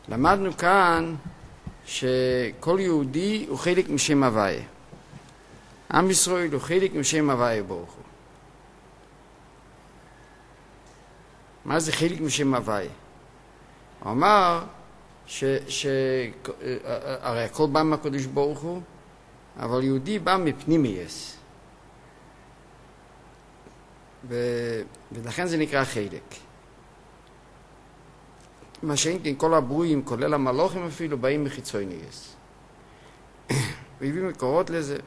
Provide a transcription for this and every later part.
למדנו כאן שכל יהודי הוא חלק משם הוויה. עם ישראל הוא חלק משם הוויה ברוך הוא. מה זה חלק משם הוויה? הוא אמר הרי הכל בא מהקדוש ברוך הוא, אבל יהודי בא מפנימייס. ולכן זה נקרא חלק. מה שאין כן כל הברואים, כולל המלוכים אפילו, באים מחיצוניות. והביא מקורות לזה.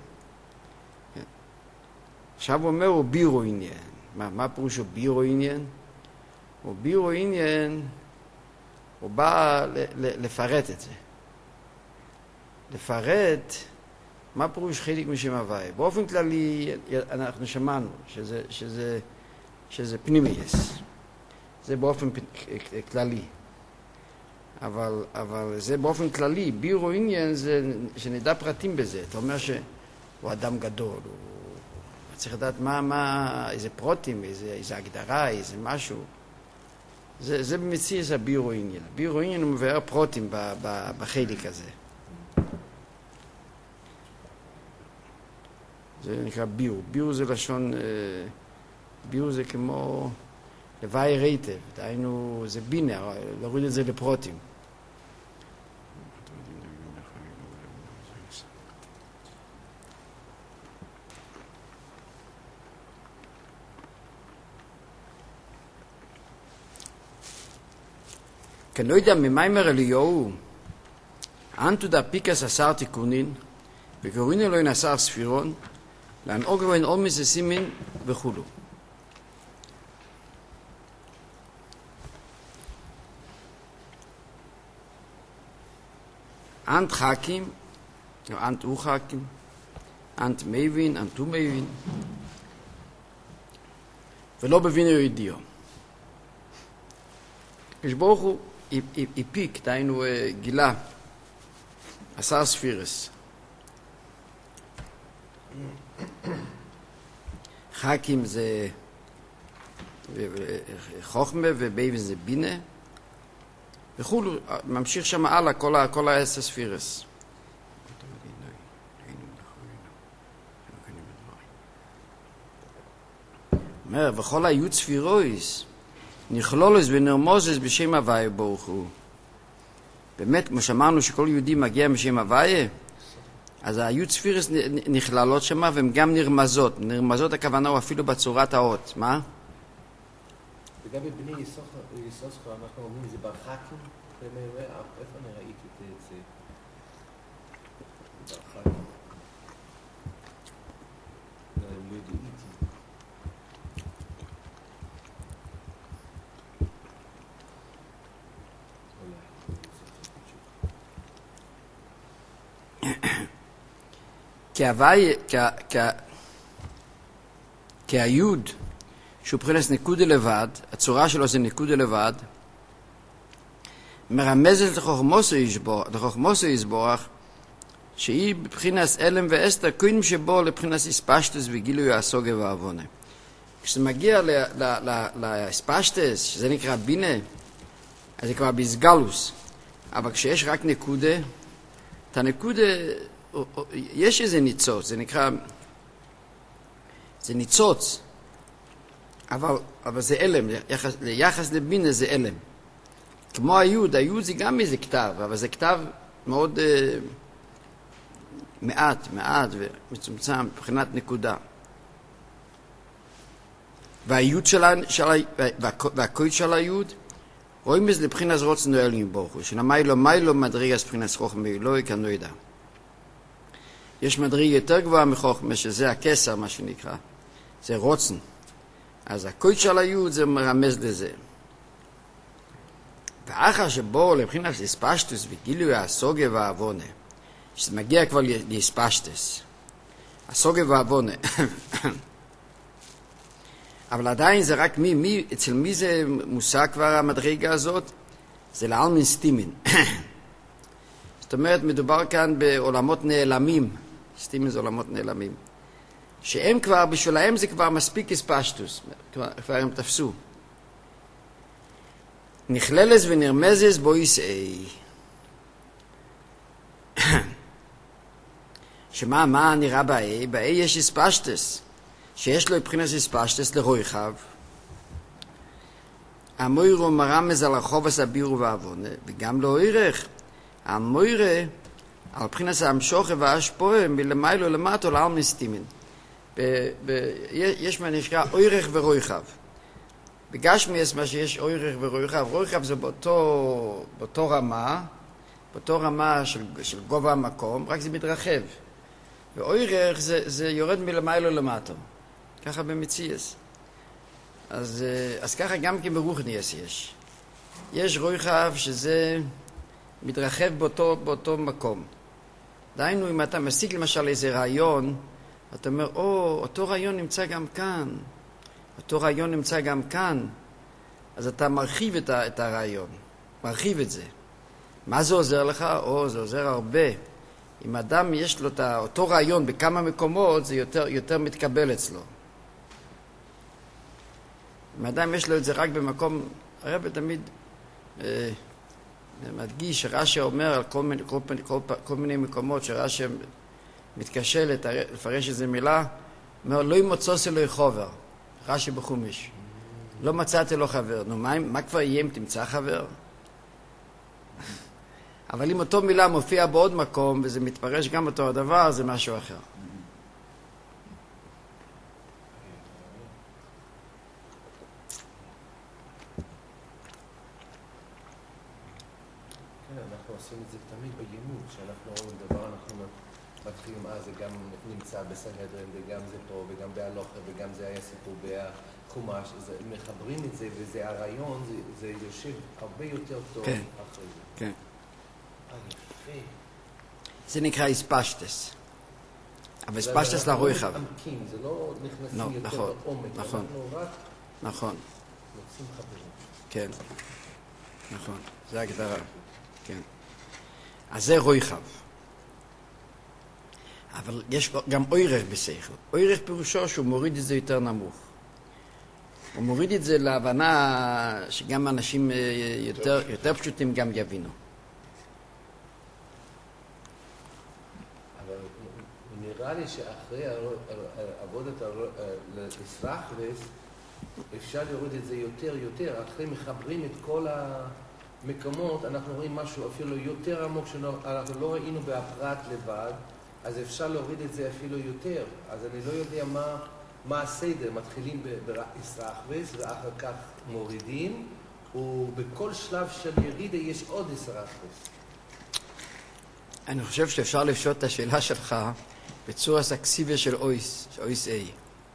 עכשיו הוא אומר, הוא בירו עניין. מה פירוש הוא בירו עניין? הוא בירו עניין, הוא בא לפרט את זה. לפרט מה פירוש חלק משם הוויה. באופן כללי אנחנו שמענו שזה פנימייס. זה באופן כללי. אבל זה באופן כללי, בירו עניין זה שנדע פרטים בזה. אתה אומר שהוא אדם גדול, הוא צריך לדעת איזה פרוטים, איזה הגדרה, איזה משהו. זה במציא זה בירו עניין. בירו עניין הוא מבאר פרוטים בחלק הזה. זה נקרא בירו. בירו זה לשון, בירו זה כמו לוואי רייטב, דהיינו זה בינה, להוריד את זה לפרוטים. כי אני לא יודע ממיימר אליהו, אנטו דה פיקס עשר תיקונין, וקוראים אלוהים עשר ספירון, להנהוג אלוהים עוד מססימין וכולו. אנט חכים, אנט הוא חכים, אנט מבין, אנט הוא מבין, ולא בבין ידיעו. כשברוך הוא איפיק, דהיינו גילה, עשר ספירס. חכים זה חוכמה ובבין זה בינה, וכולו, ממשיך שם הלאה כל העשר ספירס. אומר, וכל היוד ספירויס, נכלולס ונרמוזס בשם הוויה ברוך הוא. באמת, כמו שאמרנו שכל יהודי מגיע משם הוויה, אז היוד ספירס נכללות שם והן גם נרמזות. נרמזות הכוונה הוא אפילו בצורת האות. מה? וגם בבני יסוסכו אנחנו אומרים, זה ברחקים? איפה אני ראיתי את זה? ברחקים. לא ידעיתי. כי היוד שהוא מבחינת נקודה לבד, הצורה שלו זה נקודה לבד, מרמזת לחוכמוסו יסבורך, שהיא בבחינת אלם ואסתר, קודם שבו לבחינת הספשטס וגילוי הסוגיה והעוונה. כשזה מגיע להספשטס, שזה נקרא בינה, אז זה כבר בסגלוס. אבל כשיש רק נקודה, את הנקודה, יש איזה ניצוץ, זה נקרא, זה ניצוץ, אבל זה אלם, ליחס לבינה זה אלם. כמו היוד זה גם איזה כתב, אבל זה כתב מאוד מעט ומצומצם מבחינת נקודה. והקוד של היוד, רואים איזה לבחינת רוצן אלוהים ברוך הוא, שנמיילו מדרגה מבחינת חוכמה אלוהי כנו ידע. יש מדרגה יותר גבוהה מחוכמה, שזה הכסר, מה שנקרא, זה רוצן. אז הקוד של היוד זה מרמז לזה. ואחר שבו לבחינת הספשטוס וגילוי הסוגיה והעוונה, שזה מגיע כבר להספשטוס, הסוגיה והעוונה. אבל עדיין זה רק אצל מי זה מושג כבר המדרגה הזאת? זה לעלמין סטימין. זאת אומרת, מדובר כאן בעולמות נעלמים. סטימין זה עולמות נעלמים. שהם כבר, בשבילהם זה כבר מספיק הספשטוס. כבר הם תפסו. נכללס ונרמזס בו יסעי. מה נראה ב-A? ב-A יש איספשטס, שיש לו מבחינת איספשטס לרויחב. המוירו מרמז על החובס הבירו והעוונה, וגם לא ערך. המוירה על מבחינת המשוך וההשפועה מלמיילו למטו לעל מסתימין. יש מה נשקע ערך ורויחב. בגשמי יש מה שיש ערך ורויחב. רויחב זה באותו רמה של גובה המקום, רק זה מתרחב. וערך זה יורד מלמיילו למטו. ככה במציאס. אז ככה גם כן ברוחניאס יש. יש רויחב שזה מתרחב באותו מקום. דהיינו, אם אתה מסיק למשל איזה רעיון, אתה אומר, אותו רעיון נמצא גם כאן. אותו רעיון נמצא גם כאן. אז אתה מרחיב את הרעיון. מרחיב את זה. מה זה עוזר לך? זה עוזר הרבה. אם אדם יש לו אותו רעיון בכמה מקומות, זה יותר מתקבל אצלו. אם אדם יש לו את זה רק במקום, הרב תמיד מדגיש שרש"י אומר על כל מיני מקומות שרש"י מתקשה לפרש איזה מילה, אומר, לא ימוצא לו חובר, רש"י בחומש. לא מצאתי לו חבר. נו, מה כבר יהיה אם תמצא חבר? אבל אם אותו מילה מופיע בעוד מקום, וזה מתפרש גם אותו הדבר, זה משהו אחר. אנחנו עושים את זה תמיד בלימוד, שאנחנו רואים דבר, אנחנו מתחילים, זה גם נמצא בסנהדרין, וגם זה פה, וגם בהלוכה, וגם זה היה סיפור בחומש, מחברים את זה, וזה הרעיון, זה יושב הרבה יותר טוב אחרי זה. כן. יפה. זה נקרא איספשטס. אבל איספשטס לרויחב. זה לא נכנסים יותר לעומק, אנחנו רק מוצאים חברים. כן, נכון, זה הגדרה. כן. אז זה רויחב. אבל יש גם אוירך בשכל. אוירך פירושו שהוא מוריד את זה יותר נמוך. הוא מוריד את זה להבנה שגם אנשים יותר פשוטים גם יבינו. אבל נראה לי שאחרי עבודת לסרחרס אפשר להוריד את זה יותר. אחרי מחברים את כל המקומות, אנחנו רואים משהו אפילו יותר עמוק שאנחנו לא ראינו בהפרט לבד, אז אפשר להוריד את זה אפילו יותר. אז אני לא יודע מה הסדר. מתחילים באסרחרס ואחר כך מורידים, ובכל שלב של ירידה יש עוד אסרחרס. אני חושב שאפשר לפשוט את השאלה שלך בצורה סקסיביה של אויס A.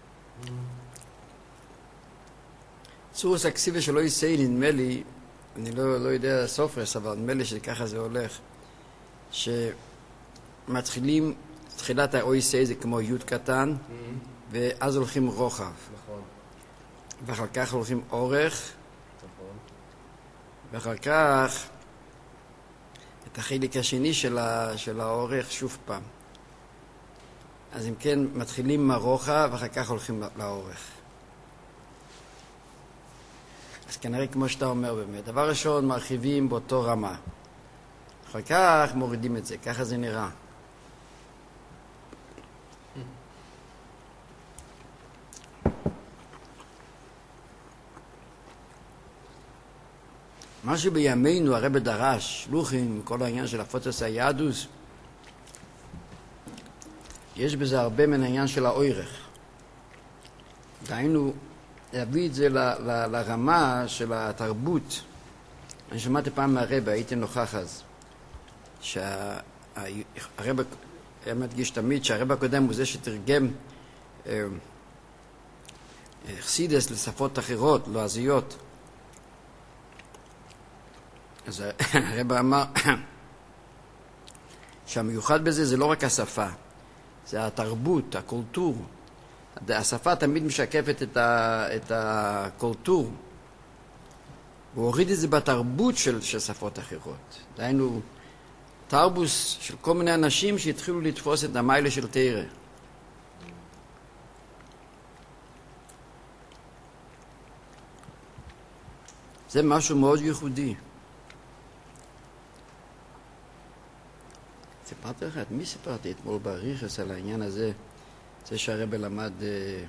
צורה סקסיביה של אויס A נדמה לי, אני לא יודע סופרס, אבל נדמה לי שככה זה הולך, שמתחילים, תחילת ה-OSA זה כמו י' קטן, ואז הולכים רוחב. נכון. ואחר כך הולכים אורך, נכון. ואחר כך את החלק השני של האורך שוב פעם. אז אם כן, מתחילים מהרוחב, ואחר כך הולכים לאורך. אז כנראה כמו שאתה אומר באמת, דבר ראשון מרחיבים באותו רמה. אחר כך מורידים את זה, ככה זה נראה. מה שבימינו הרב דרש, שלוחים, כל העניין של הפוטוס היהדוס, יש בזה הרבה מן העניין של האוירך. דהיינו, להביא את זה לרמה של התרבות. אני שמעתי פעם מהרב, הייתי נוכח אז, שהרב היה מדגיש תמיד שהרב הקודם הוא זה שתרגם חסידס לשפות אחרות, לועזיות. אז הרב אמר שהמיוחד בזה זה לא רק השפה, זה התרבות, הקולטור. השפה תמיד משקפת את הקולטור. הוא הוריד את זה בתרבות של שפות אחרות. דהיינו, תרבוס של כל מיני אנשים שהתחילו לתפוס את המיילה של תירה. זה משהו מאוד ייחודי. זה סיפרתי לך, את מי סיפרתי אתמול בריחס על העניין הזה? זה שהרבא למד... בזה.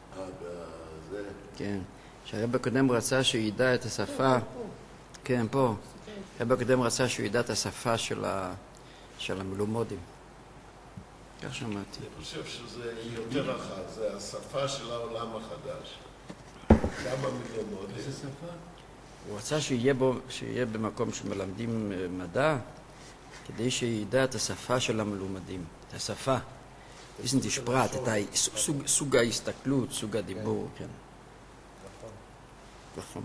כן. שהרבא הקודם רצה שהוא ידע את השפה... כן, פה. הרבא הקודם רצה שהוא ידע את השפה של המלומודים. כך שמעתי. אני חושב שזה יותר רחב, זה השפה של העולם החדש. כמה מלומודים. איזה שפה? הוא רצה שיהיה במקום שמלמדים מדע, כדי שידע את השפה של המלומדים. את השפה. איזן תשפרט, את סוג ההסתכלות, סוג הדיבור, כן. נכון.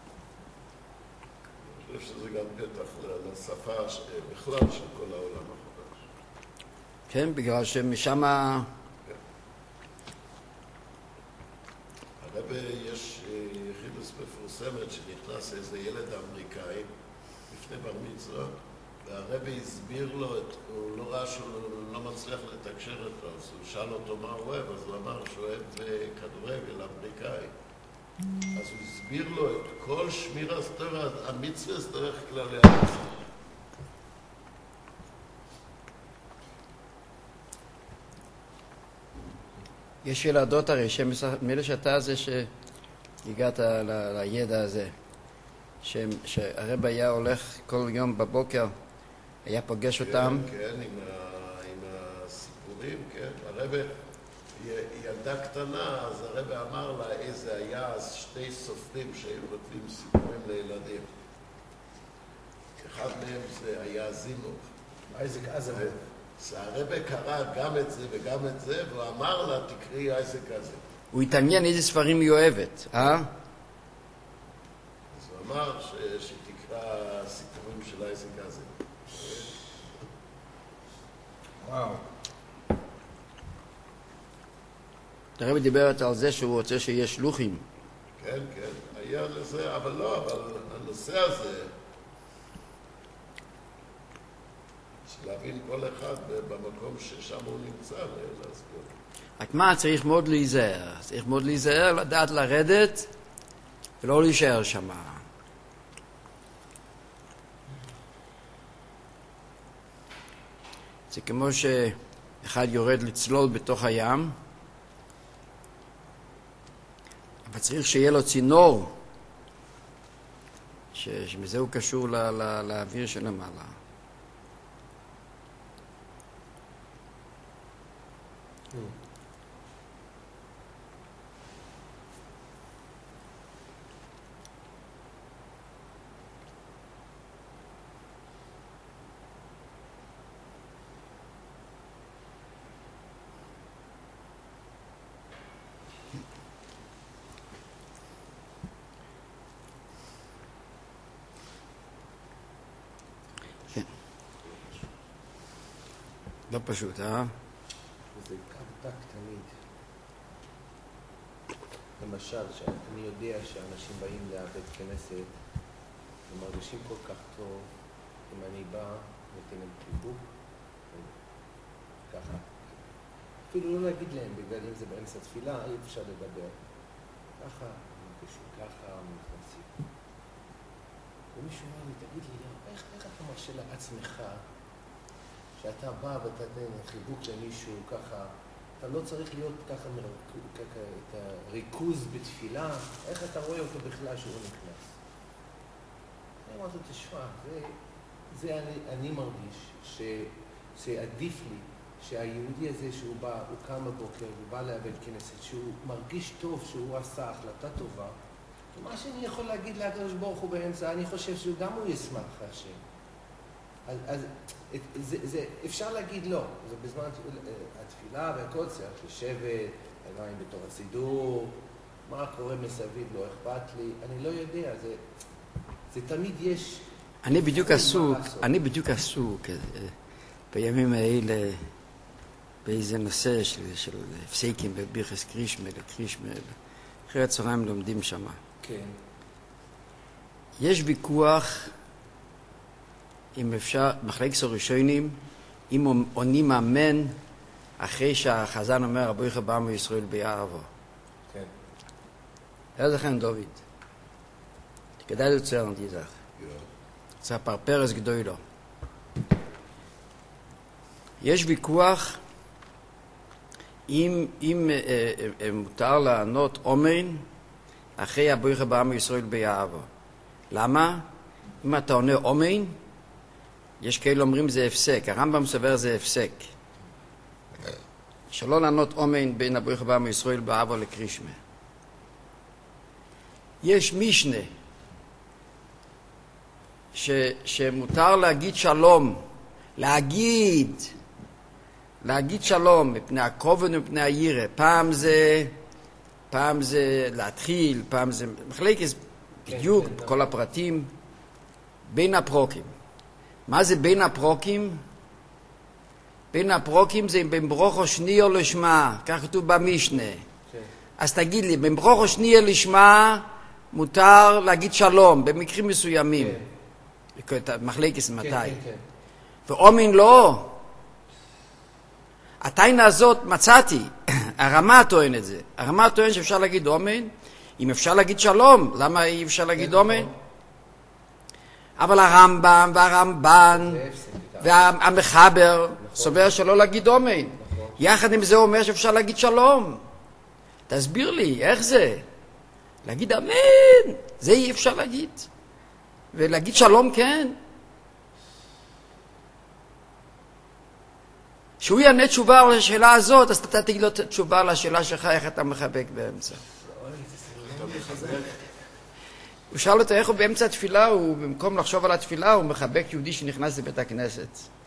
אני חושב שזה גם פתח לשפה בכלל של כל העולם החדש. כן, בגלל שמשם... הרבה יש יחידוס מפורסמת שנכנס איזה ילד אמריקאי לפני בר מצווה, והרבי הסביר לו, הוא לא ראה שהוא לא מצליח לתקשר איתו, אז הוא שאל אותו מה הוא אוהב, אז הוא אמר שהוא אוהב כדורגל אמריקאי. אז הוא הסביר לו את כל שמירה סתורה, המצווה סתורה כללי המצווה. יש ילדות הרי, מאלה שאתה זה שהגעת לידע הזה, שהרב היה הולך כל יום בבוקר, היה פוגש אותם. כן, עם הסיפורים, כן. הרב, ילדה קטנה, אז הרב אמר לה איזה היה אז שתי סופרים שהיו כותבים סיפורים לילדים. אחד מהם זה היה זינוב. אייזק אזמוב. הרב קרא גם את זה וגם את זה, והוא אמר לה, תקראי אייזק הזה. הוא התעניין איזה ספרים היא אוהבת, אה? אז הוא אמר שתקרא סיפורים של אייזק הזה. וואו. הרב דיבר על זה שהוא רוצה שיהיה שלוחים. כן, כן, היה לזה, אבל לא, אבל הנושא הזה, להבין כל אחד במקום ששם הוא נמצא, להסביר. רק מה, צריך מאוד להיזהר. צריך מאוד להיזהר, לדעת לרדת ולא להישאר שם. זה כמו שאחד יורד לצלול בתוך הים, אבל צריך שיהיה לו צינור, שמזה הוא קשור לאוויר שלמעלה. לא פשוט, אה? זה קו דק תמיד. למשל, שאני יודע שאנשים באים לבית כנסת ומרגישים כל כך טוב, אם אני בא, נותן להם חיבוק, ככה. אפילו לא להגיד להם, בגלל אם זה באמצע תפילה, אי אפשר לדבר. ככה, מרגישים ככה, נכנסים. ומישהו אומר לי, תגיד לי, איך אתה מרשה לעצמך שאתה בא ואתה נותן חיבוק למישהו ככה, אתה לא צריך להיות ככה את הריכוז בתפילה, איך אתה רואה אותו בכלל שהוא נכנס? אני אמרתי, תשמע, זה אני מרגיש שעדיף לי שהיהודי הזה שהוא בא, הוא קם בבוקר, הוא בא לבית כנסת, שהוא מרגיש טוב שהוא עשה החלטה טובה, מה שאני יכול להגיד לקדוש ברוך הוא באמצע, אני חושב שגם הוא ישמח השם. אז אפשר להגיד לא, זה בזמן התפילה והכל צריך לשבת, עיניים בתור הסידור, מה קורה מסביב, לא אכפת לי, אני לא יודע, זה תמיד יש... אני בדיוק עסוק בימים האלה באיזה נושא של הפסקים בבירכס קרישמה, אחרי הצהריים לומדים שם. כן. יש ויכוח אם אפשר, מחלקת הראשונים, אם עונים אמן אחרי שהחזן אומר, רבו יחד בעמו ישראל ביערבו. כן. היה לכם דוד. כדאי לצייר נתיזך. זה הפרפרס גדולו. יש ויכוח אם מותר לענות אומן אחרי הבריחה בעם ישראל ביעבו. למה? אם אתה עונה אומן, יש כאלה אומרים זה הפסק. הרמב"ם סובר זה הפסק. שלא לענות אומן בין הבריחה בעם ישראל ביעבו לקרישמה. יש משנה שמותר להגיד שלום, להגיד שלום מפני הכובד ומפני הירא. פעם זה להתחיל, פעם זה מחלקת בדיוק כל הפרטים בין הפרוקים. מה זה בין הפרוקים? בין הפרוקים זה בין ברוכו שנייה לשמה, כך כתוב במשנה. אז תגיד לי, בין ברוכו שנייה לשמה מותר להגיד שלום במקרים מסוימים. מחלקת מתי? ואומין לא. התיינה הזאת מצאתי, הרמה טוען את זה. הרמה טוען שאפשר להגיד אומן, אם אפשר להגיד שלום, למה אי אפשר להגיד אומן? אבל הרמב"ם והרמב"ן והמחבר סובר שלא להגיד אומן. יחד עם זה הוא אומר שאפשר להגיד שלום. תסביר לי, איך זה? להגיד אמן, זה אי אפשר להגיד. ולהגיד שלום כן. שהוא יענה תשובה על השאלה הזאת, אז אתה תגיד לו תשובה על השאלה שלך, איך אתה מחבק באמצע. הוא שאל אותו איך הוא באמצע התפילה, הוא במקום לחשוב על התפילה, הוא מחבק יהודי שנכנס לבית הכנסת.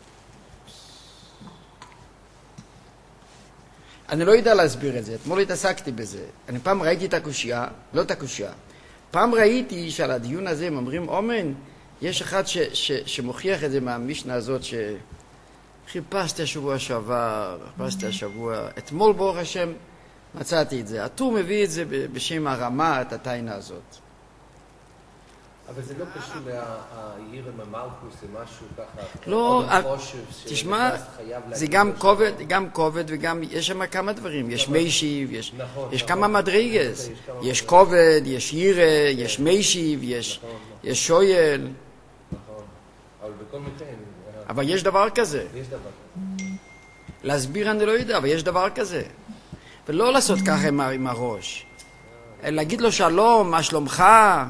אני לא יודע להסביר את זה, אתמול התעסקתי בזה. אני פעם ראיתי את הקושיה, לא את הקושיה. פעם ראיתי שעל הדיון הזה הם אומרים, אומן, יש אחד שמוכיח את זה מהמשנה הזאת, חיפשתי השבוע שעבר, אתמול ברוך השם מצאתי את זה. הטור מביא את זה בשם הרמה, את התיינה הזאת. אבל זה לא קשור להעיר עם המלכוס, זה משהו ככה... לא, תשמע, זה גם כובד וגם, יש שם כמה דברים. יש מיישיב, יש כמה מדרגס. יש כובד, יש ירא, יש מיישיב, יש שויל. נכון, אבל בכל מקרה... אבל יש דבר כזה. יש דבר כזה. להסביר אני לא יודע, אבל יש דבר כזה. ולא לעשות ככה עם הראש. להגיד לו שלום, מה שלומך?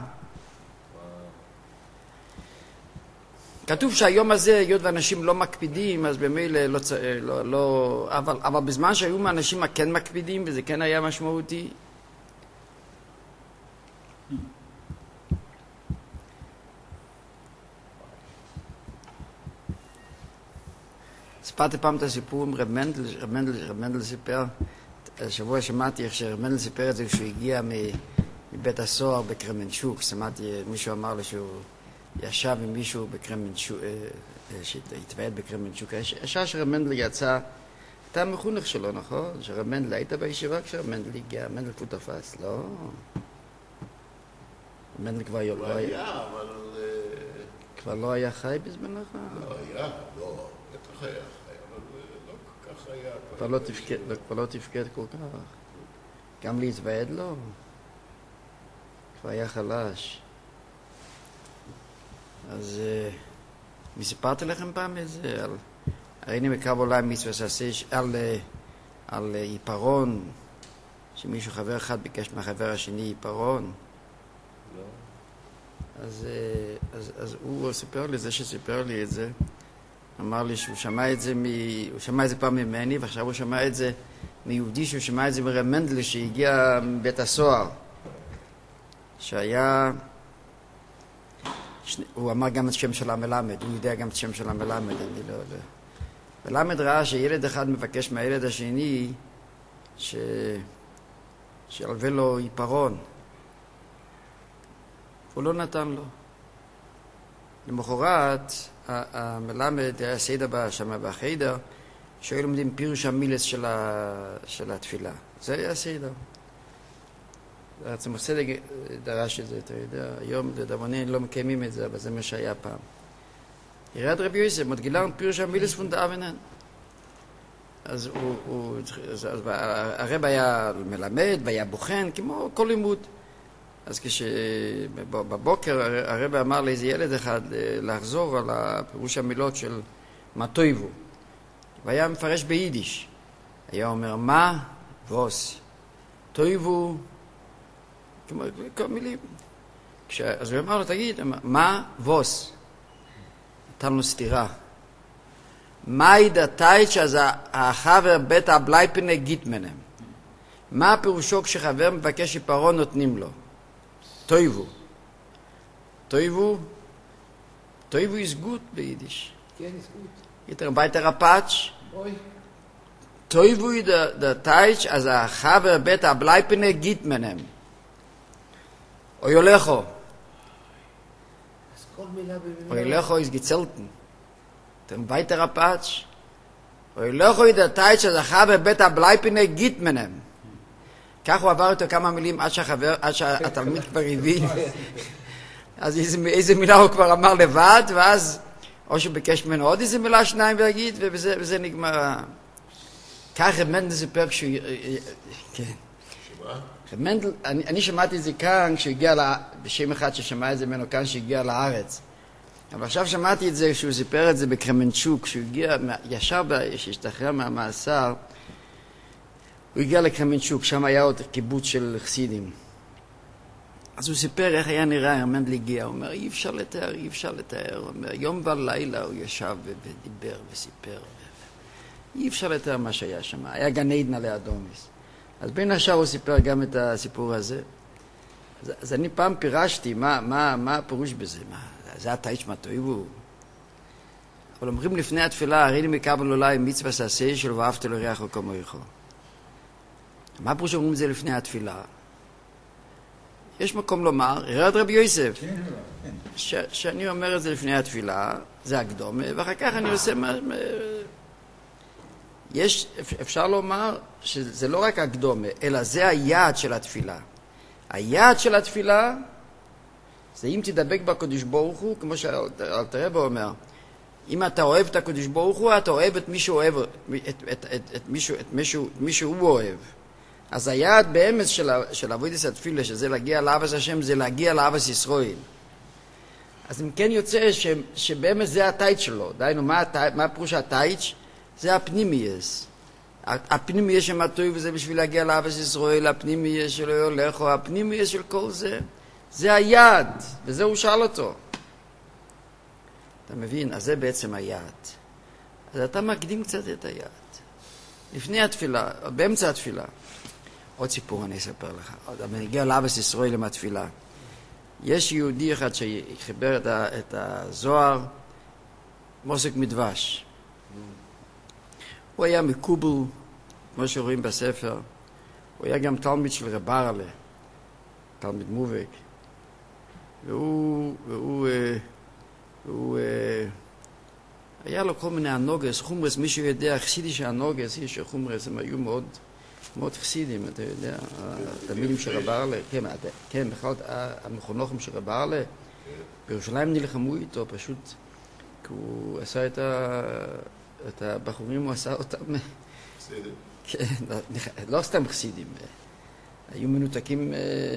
כתוב שהיום הזה, היות ואנשים לא מקפידים, אז במילא לא... אבל בזמן שהיו מהאנשים כן מקפידים, וזה כן היה משמעותי. ספרתי פעם את הסיפור עם רב מנדל סיפר, השבוע שמעתי איך שרב מנדל סיפר את זה כשהוא הגיע מבית הסוהר בקרמנצ'וק. שמעתי, מישהו אמר לי שהוא ישב עם מישהו בקרמנצ'וק, שהתוועד בקרמנצ'וק. השעה שרב מנדל יצא, אתה המחונך שלו, נכון? שרב מנדל, היית בישיבה כשרב מנדל הגיע, מנדל כבר תפס, לא? מנדל כבר לא היה, אבל... כבר לא היה חי בזמנך? לא היה, לא. בטח היה חי, אבל לא כל כך היה. כבר לא תפקד כל כך. גם להתוועד לא. כבר היה חלש. אז סיפרתי לכם פעם את זה, הרי אני מקרב עולם מצווה שעשה על עיפרון, שמישהו חבר אחד ביקש מהחבר השני עיפרון. אז הוא סיפר לי, זה שסיפר לי את זה, אמר לי שהוא שמע את זה, הוא שמע את זה פעם ממני, ועכשיו הוא שמע את זה מיהודי, שהוא שמע את זה מרב מנדל שהגיע מבית הסוהר, שהיה, הוא אמר גם את שם של המלמד, הוא יודע גם את שם של המלמד, אני לא יודע. מלמד ראה שילד אחד מבקש מהילד השני שילווה לו עיפרון. הוא לא נתן לו. למחרת, המלמד היה סיידה שם בחיידר, שהיו לומדים פירוש המילס של התפילה. זה היה סיידה. עצמו סדק דרש את זה, אתה יודע. היום לדאבוני לא מקיימים את זה, אבל זה מה שהיה פעם. ירד רבי יוסף, מדגילה פירוש המילס פון דאבנן. אז הרב היה מלמד והיה בוחן, כמו כל לימוד. אז כשבבוקר הרב אמר לאיזה ילד אחד לחזור על הפירוש המילות של מה טויבו. והיה מפרש ביידיש. היה אומר מה ווס. טויבו, כמו כל מילים. אז הוא אמר לו, תגיד, מה ווס? נתן לו סתירה. מהי דתייץ' אז החבר בית הבלייפנה גיטמנם. מה פירושו כשחבר מבקש עיפרון נותנים לו? טויבו. טויבו is gut ביידיש. כן, is gut. יותר ביתר הפאץ'. אוי. טויבו היא דתייץ' אז החבר בית הבלייפנה גיטמנם. אוי לכו. אז כל מילה במילה. אוי לכו is gezelten. weiterer Patsch. Und Locho in der Teich, אז החבר בית הבלייפנה גיטמנם. כך הוא עבר אותו כמה מילים עד שהתלמיד כבר הבין. אז איזה מילה הוא כבר אמר לבד, ואז או שהוא ביקש ממנו עוד איזה מילה שניים ויגיד, וזה נגמר. כך רב מנדל סיפר כשהוא... כן. רב מנדל, אני שמעתי את זה כאן, כשהוא הגיע, בשם אחד ששמע את זה ממנו כאן, שהגיע לארץ. אבל עכשיו שמעתי את זה, כשהוא סיפר את זה בקרמנצ'וק, כשהוא הגיע, ישר שהשתחרר מהמאסר, הוא הגיע לקרמנצ'וק, שם היה עוד קיבוץ של חסידים. אז הוא סיפר איך היה נראה, הרמנדל הגיע, הוא אומר, אי אפשר לתאר, הוא אומר, יום ולילה הוא ישב ודיבר וסיפר, אי אפשר לתאר מה שהיה שם, היה גן עדן עלי אדומיס. אז בין השאר הוא סיפר גם את הסיפור הזה. אז אני פעם פירשתי, מה הפירוש בזה? זה התאיץ' מה טויבו. אבל אומרים לפני התפילה, הרי לי מקבל אולי מצווה שעשה של ואהבת לרעך כמוך. מה הפירוש אומרים את זה לפני התפילה? יש מקום לומר, ירד רבי יוסף, שאני אומר את זה לפני התפילה, זה הקדומה, ואחר כך אני עושה אפשר לומר שזה לא רק הקדומה, אלא זה היעד של התפילה. היעד של התפילה זה אם תדבק בקדוש ברוך הוא, כמו שאלתר רבי אומר, אם אתה אוהב את הקדוש ברוך הוא, אתה אוהב את מי שהוא אוהב, את מי שהוא אוהב. אז היעד באמץ של עבודת התפילה, שזה להגיע לאהבת השם, זה להגיע לאהבת ישראל. אז אם כן יוצא שבאמץ זה התאיץ' שלו, דיינו, מה פירוש התאיץ'? זה הפנימייס. הפנימייס שמטוי וזה בשביל להגיע לאהבת ישראל, הפנימייס שלו יולכו, הפנימייס של כל זה, זה היעד, וזה הוא שאל אותו. אתה מבין? אז זה בעצם היעד. אז אתה מקדים קצת את היעד. לפני התפילה, באמצע התפילה. עוד סיפור אני אספר לך. אני אגיע לאהבת ישראל עם התפילה. יש יהודי אחד שחיבר את הזוהר, מוסק מדבש. הוא היה מקובל, כמו שרואים בספר. הוא היה גם תלמיד של רב ארלה, תלמיד מובק. והוא היה לו כל מיני הנוגס, חומרס, מישהו יודע, חסידי שהנוגס, יש חומרס, הם היו מאוד חסידים, אתה יודע, התלמידים של רב ארלה, כן, בכלל המחונכים של רב ארלה, בירושלים נלחמו איתו, פשוט, כי הוא עשה את הבחורים, הוא עשה אותם, חסידים? כן, לא סתם חסידים, היו מנותקים,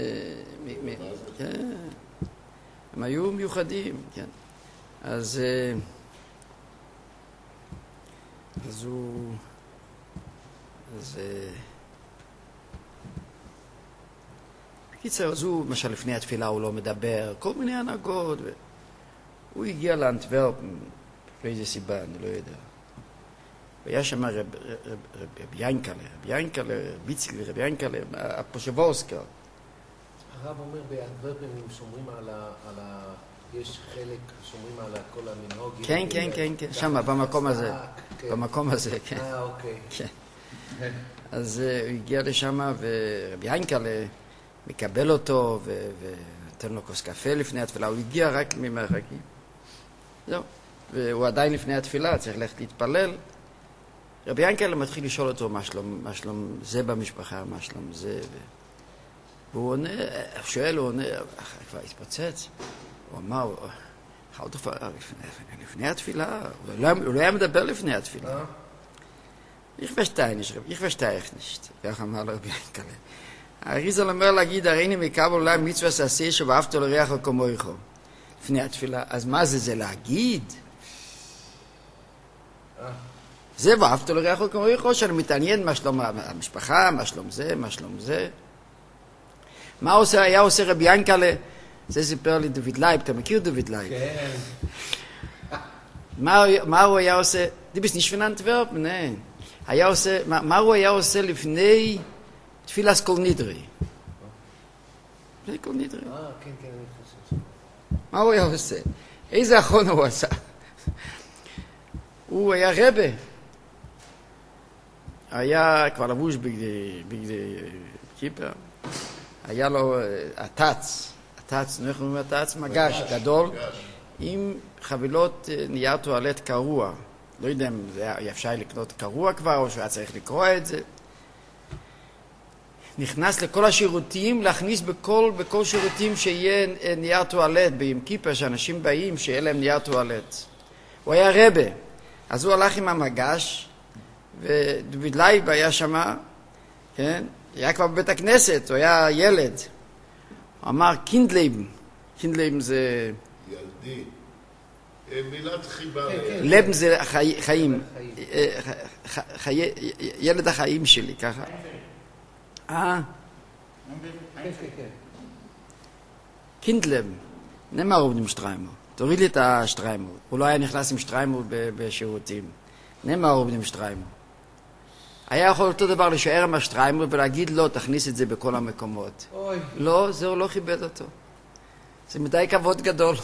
כן, הם היו מיוחדים, כן, אז בקיצר, אז הוא, למשל לפני התפילה הוא לא מדבר, כל מיני הנהגות, הוא הגיע לאנטוורפן, באיזה סיבה, אני לא יודע. והיה שם רב ינקלה, ביצקלי, רב ינקלה, הפושבורסקר. הרב אומר, באנטוורפן הם שומרים על יש חלק שומרים על כל המנהוגים. כן, שם, במקום הזה, כן. אוקיי. כן. אז הוא הגיע לשם, ורבי ינקלה מקבל אותו, ונותן לו כוס קפה לפני התפילה, הוא הגיע רק ממרחקים. זהו. והוא עדיין לפני התפילה, צריך ללכת להתפלל. רבי ינקלה מתחיל לשאול אותו מה שלום זה במשפחה, מה שלום זה. והוא עונה, הוא עונה, כבר התפוצץ. הוא אמר, לפני התפילה, הוא לא היה מדבר לפני התפילה. Ich verstehe ich nicht. כך אמר לו רבי ינקלה. האריזל אומר להגיד, הרי אני מקבל אולי מצווה שעשה שאהבת לרעך כמוך. לפני התפילה. אז מה זה להגיד? זה ואהבת לרעך כמוך, שאני מתעניין מה שלום המשפחה, מה שלום זה, מה שלום זה. מה היה עושה רבי ינקלה? זה סיפר לי דוד לייב, אתה מכיר דוד לייב? כן. מה הוא היה עושה? די ביסט נישט פון אנטוורפן, nein. היה עושה, מה הוא היה עושה לפני תפילת כל נדרי? לפני כל נדרי. כן, כן, אני חושב. מה הוא היה עושה? איזה אחרון הוא עשה? הוא היה רבה. היה כבר לבוש בגדי כיפר. היה לו הטץ, איך אומרים הטץ? מגש גדול, עם חבילות נייר טואלט קרוע. לא יודע אם זה היה אפשר לקנות קרוע כבר, או שהיה צריך לקרוא את זה. נכנס לכל השירותים, להכניס בכל שירותים שיהיה נייר טואלט, ביום כיפר, שאנשים באים, שיהיה להם נייר טואלט. הוא היה רבה. אז הוא הלך עם המגש, ודוד לייב היה שמה, כן? היה כבר בבית הכנסת, הוא היה ילד. הוא אמר, קינדלייבן. קינדלייבן זה... ילדי. מילת חיבה. לבן זה חיים. ילד החיים שלי, ככה. כן, כן, כן. קינדלייבן. נאמר הוא עם שטריימר. תוריד לי את השטריימר. הוא לא היה נכנס עם שטריימר בשירותים. נאמר הוא עם שטריימר. היה יכול אותו דבר להישאר עם השטריימר ולהגיד לו, תכניס את זה בכל המקומות. אוי. לא, זהו לא כיבד אותו. זה מדי כבוד גדול.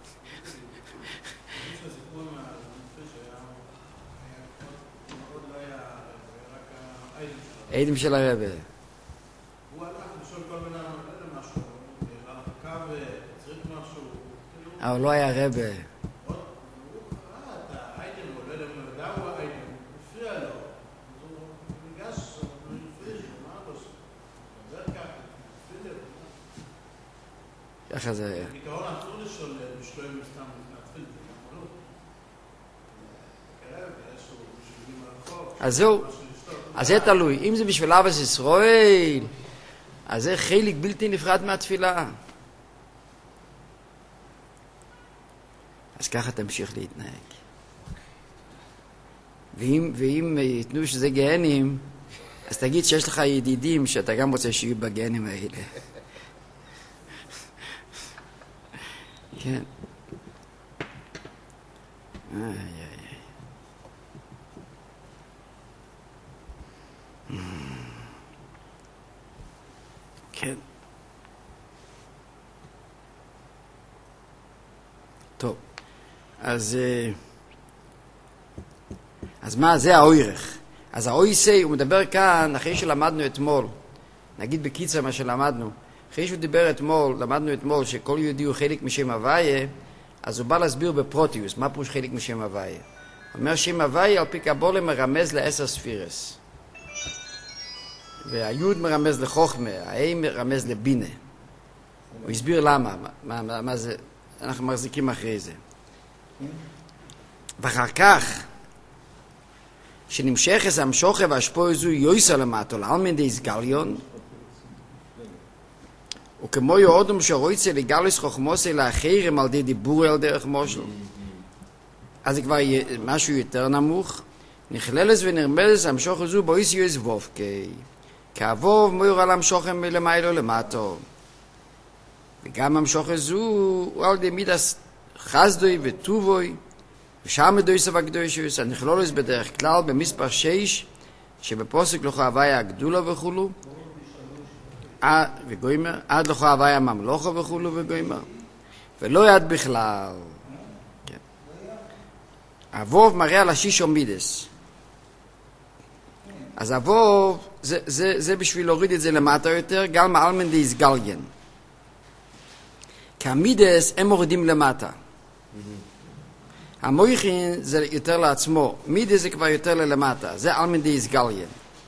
עדים של הרב. הוא הלך לשאול כל מיני משהו, להרחקה וצריך משהו. אבל לא היה רב. הוא קרא את האייטם, הוא לא יודע אם הוא יודע הוא האייטם, הוא הפריע לו. אז הוא ניגש, הוא הפריע לו, מה לו? זה ככה, הפריע לו. ככה זה היה. בעיקרון אסור לשאול משלוים סתם להתחיל, זה גם לא. קרב, איזשהו שבילים הרחוב. אז זהו. אז זה תלוי. אם זה בשביל אבא ישראל, אז זה חלק בלתי נפרד מהתפילה. אז ככה תמשיך להתנהג. ואם ייתנו שזה גהנים, אז תגיד שיש לך ידידים שאתה גם רוצה שיהיו בגהנים האלה. כן. כן. טוב. אז מה זה האוירך? אז האויסי הוא מדבר כאן אחרי שלמדנו אתמול, נגיד בקיצר מה שלמדנו, אחרי שהוא דיבר אתמול, למדנו אתמול שכל יהודי הוא חלק משם הוויה, אז הוא בא להסביר בפרוטיוס, מה פירוש חלק משם הוויה? הוא אומר שם הוויה על פי קבולה מרמז ל10 ספירס. והיוד מרמז לחוכמה, האי מרמז לבינה. הוא הסביר למה, מה זה, אנחנו מחזיקים אחרי זה. ואחר כך, שנמשך המשוכה והשפוע זו יויסה למטו, לאלמן דייס גליון, וכמו יהודם שרויצה לגלוס חוכמוסי לאחרים על די דיבור על דרך מושל. אז זה כבר משהו יותר נמוך. נכללס ונרמזס המשוכה זו בויס יויס וופקי. כאבוב מויר על המשוכה מלמיילו למטו. וגם המשוכה זו הוא על די מידס חסדוי וטובוי, ושם מדויס והקדושוס, הנכלולס בדרך כלל במספר 6, שבפוסק לכו הוויה הגדולה וכולו, וגוימר, עד לכו הוויה ממלוכו וכולו וגוימר, ולא יד בכלל. כן. אבוב מראה על השישו מידס. אז אבוב, זה בשביל להוריד את זה למטה יותר, גם אלמן די סגלגן. כי המידס הם מורידים למטה. המויכין זה יותר לעצמו, מידס זה כבר יותר ללמטה, זה אלמן די סגלגן.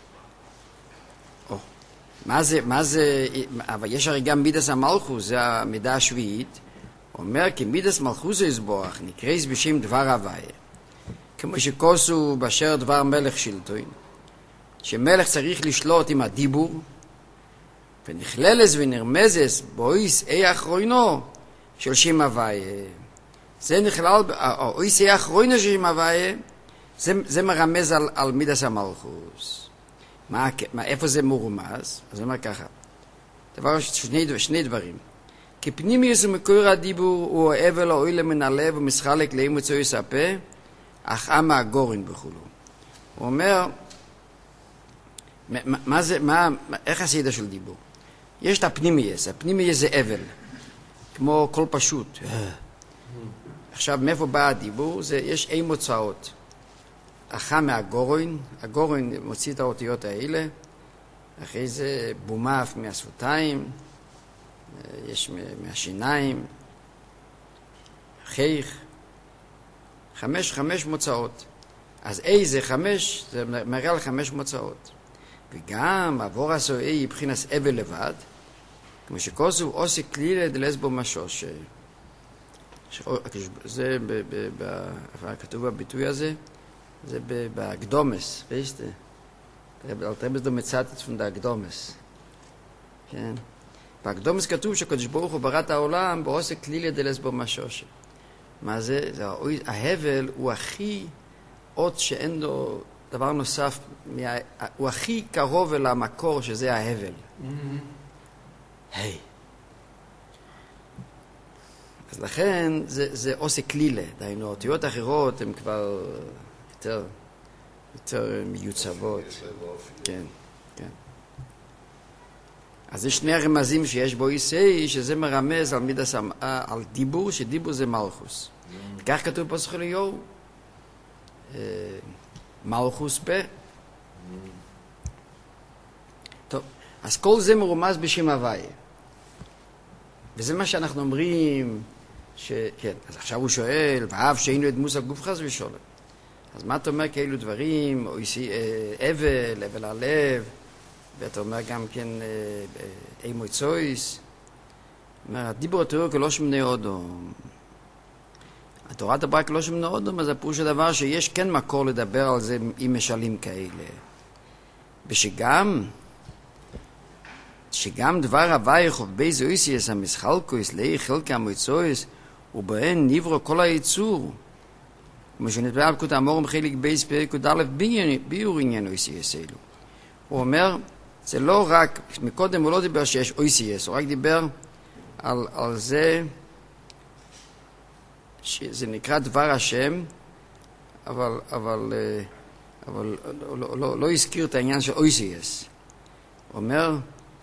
מה זה, אבל יש הרי גם מידס המלכוס, זה המידה השביעית, אומר כי מידס מלכוס יסבוח, נקרא בשם דבר הוויה, כמו שכוסו באשר דבר מלך שלטון, שמלך צריך לשלוט עם הדיבור, ונכללס ונרמזס בויס אי אחרוינו של שם הוויה. זה נכלל, אויס אי אחרוינו של שם הוויה, זה מרמז על מידס המלכוס. איפה זה מורמז? אז הוא אומר ככה, שני דברים. כפנימיוס ומקור הדיבור הוא האבל האוילה מן הלב ומשחלק לאימוצו יספה, אך אמה הגורן וכולו. הוא אומר, איך הסדר של דיבור? יש את הפנימיוס זה אבל, כמו כל פשוט. עכשיו, מאיפה בא הדיבור? יש מוצאות. אחת מהגורן, הגורן מוציא את האותיות האלה, אחרי זה בומף מהשפתיים, יש מהשיניים, חייך, 5 מוצאות. אז A זה 5, זה מראה על 5 מוצאות. וגם עבור עשו A מבחינס אבל לבד, כמו שכוסו עושה כלילה דלסבו משוש. זה כתוב בביטוי הזה, זה בקדומס, weißt du? אלתרבס דו מצטט von der הקדומס. כן? בקדומס כתוב שקדוש ברוך הוא ברא את העולם ועושה כלילה דלסבו משוש. מה זה? ההבל הוא הכי אות שאין לו דבר נוסף, הוא הכי קרוב אל המקור שזה ההבל. היי. אז לכן זה עושה כלילה, דהיינו, אותיות אחרות הן כבר יותר מיוצבות. כן, כן. אז יש שני הרמזים שיש בו איסאי, שזה מרמז על מידס, על דיבור, שדיבור זה מלכוס. כך כתוב פסוק אליהו, מלכוס פה. טוב, אז כל זה מרומז בשם הוויה. וזה מה שאנחנו אומרים, כן, אז עכשיו הוא שואל, ואף שאינו את מושג גוף חס ושולם. אז מה אתה אומר כאלו דברים, אבל הלב, ואתה אומר גם כן, מויצויס, אומר, הדיבור התיאור כלא שמני אודום. התורת הברק כלא שמני אודום, אז הפירוש הדבר שיש כן מקור לדבר על זה עם משלים כאלה. שגם דבר הווייך ובייז אויסיאס המסחלקויס לאי חלקי המויצויס ובהן נברו כל היצור כמו שנתבעה בקות האמורם חלק בייס פרק ודלף ביור עניין אויסיאס אלו. הוא אומר, זה לא רק, מקודם הוא לא דיבר שיש אויסיאס, הוא רק דיבר על זה שזה נקרא דבר השם, אבל לא הזכיר את העניין של אויסיאס. הוא אומר,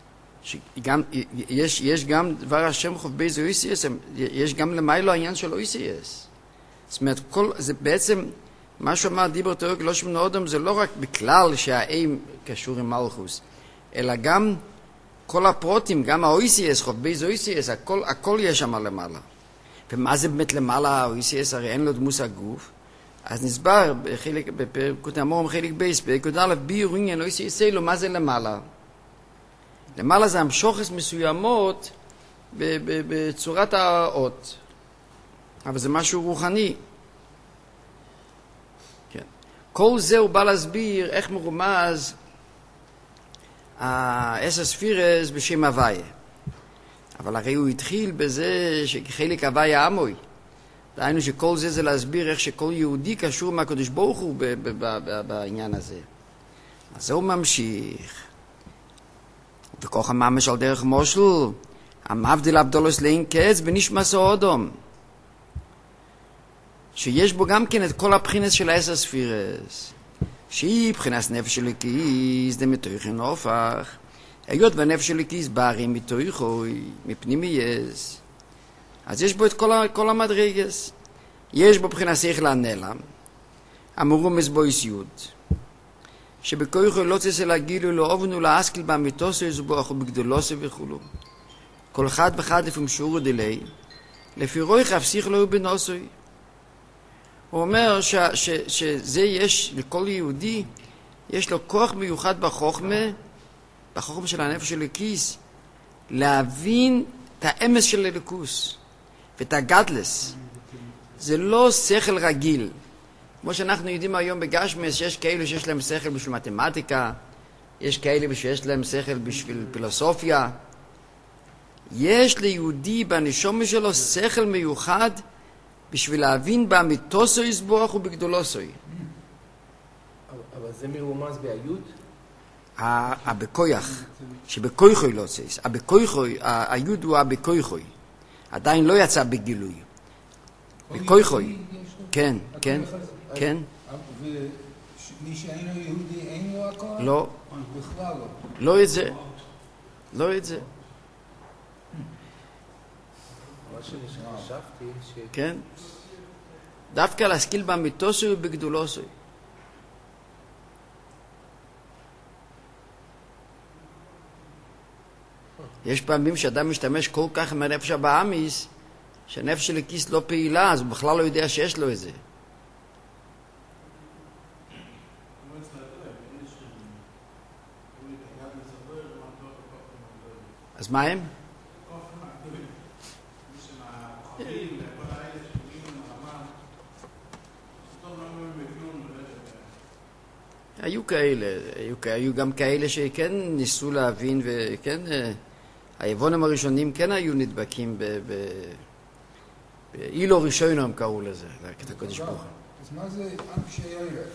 יש גם דבר השם חוב בייז אויסיאס, יש גם למיילו העניין של אויסיאס. זאת אומרת, זה בעצם, מה שאומר דיבר תיאור לא שמנו אודם, זה לא רק בכלל שהאם קשור עם מלכוס, אלא גם כל הפרוטים, גם האויסיאס, חוב בייז אויסיאס, הכל יש שם למעלה. ומה זה באמת למעלה האויסיאס? הרי אין לו דמוס הגוף. אז נסבר בפרקות האמורם חלק בייס, פרקות א' ביור עניין אויסיאס אלו, מה זה למעלה? למעלה זה המשוכס מסוימות בצורת האות. אבל זה משהו רוחני. כן. כל זה הוא בא להסביר איך מרומז העשר ספירס בשם הוויה. אבל הרי הוא התחיל בזה שחלק הוויה עמוי. דהיינו שכל זה להסביר איך שכל יהודי קשור מהקדוש ברוך הוא בעניין הזה. אז זה הוא ממשיך. וכוח הממש על דרך מושל, המבדיל הבדולוס לאין קץ בנשמס האודום. שיש בו גם כן את כל הבחינס של העשר ספירס. שהיא בחינס נפש אלוקיס, דמתויכן הופך. היות והנפש אלוקיס בערים מתויכוי, מפנימייס. אז יש בו את כל המדרגס. יש בו בחינס שכל הנעלם. המרומז בו איסיות. שבכויכו לא צסה להגילו לא אובנו להשכיל באמיתוסו יזבוח ובגדולוסו וכולו. כל אחד ואחד לפעמים שיעורו דילי, לפי רואי חפסיך לו ובנוסוי. הוא אומר שזה יש, לכל יהודי, יש לו כוח מיוחד בחוכמה של הנפש של אלוקיס, להבין את האמס של אלוקוס, ואת הגדלס. זה לא שכל רגיל. כמו שאנחנו יודעים היום בגשמס, שיש כאלה שיש להם שכל בשביל מתמטיקה, יש כאלה שיש להם שכל בשביל פילוסופיה. יש ליהודי בנשום שלו שכל מיוחד בשביל להבין באמיתוסו יסבוח ובגדולוסו. אבל זה מרומז ביוד? הבכויח, שבכויחוי לא עושה. הבכויחוי, היוד הוא הבכויחוי. עדיין לא יצא בגילוי. בכויחוי. כן, כן, כן. ומי שאינו יהודי אין לו הכוח? לא. בכלל לא. לא את זה. לא את זה. מה שחשבתי ש... כן. דווקא להשכיל באמיתוסוי ובגדולוסוי. יש פעמים שאדם משתמש כל כך מהנפש הבאמיס, שהנפש של הכיס לא פעילה, אז הוא בכלל לא יודע שיש לו את זה. אז מה הם? היו גם כאלה שכן ניסו להבין, וכן, היוונים הראשונים כן היו נדבקים באילו ראשון הם קראו לזה, את הקודש ברוך הוא. אז מה זה עם שיוערף?